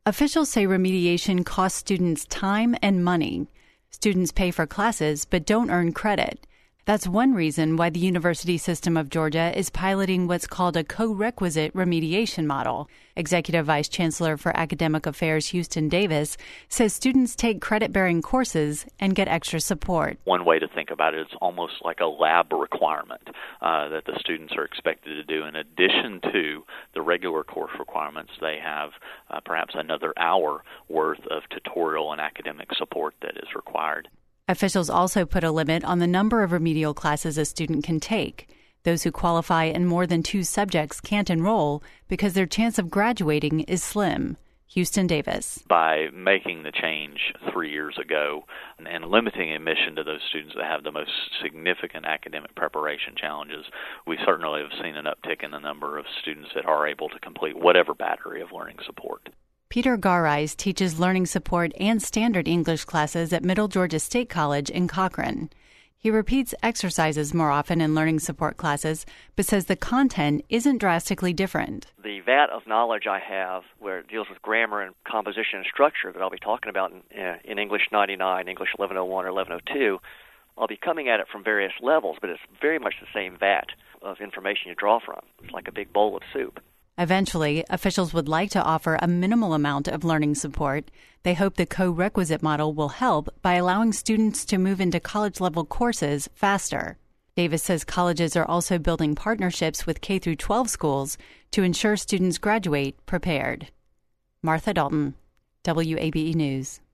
Officials say remediation costs students time and money. Students pay for classes but don't earn credit. That's one reason why the University System of Georgia is piloting what's called a co-requisite remediation model. Executive Vice Chancellor for Academic Affairs Houston Davis says students take credit-bearing courses and get extra support. One way to think about it is almost like a lab requirement that the students are expected to do. In addition to the regular course requirements, they have perhaps another hour worth of tutorial and academic support that is required. Officials also put a limit on the number of remedial classes a student can take. Those who qualify in more than 2 subjects can't enroll because their chance of graduating is slim. Houston Davis. By making the change 3 years ago and limiting admission to those students that have the most significant academic preparation challenges, we certainly have seen an uptick in the number of students that are able to complete whatever battery of learning support. Peter Garais teaches learning support and standard English classes at Middle Georgia State College in Cochran. He repeats exercises more often in learning support classes, but says the content isn't drastically different. The vat of knowledge I have, where it deals with grammar and composition and structure that I'll be talking about in English 99, English 1101, or 1102, I'll be coming at it from various levels, but it's very much the same vat of information you draw from. It's like a big bowl of soup. Eventually, officials would like to offer a minimal amount of learning support. They hope the co-requisite model will help by allowing students to move into college-level courses faster. Davis says colleges are also building partnerships with K-12 schools to ensure students graduate prepared. Martha Dalton, WABE News.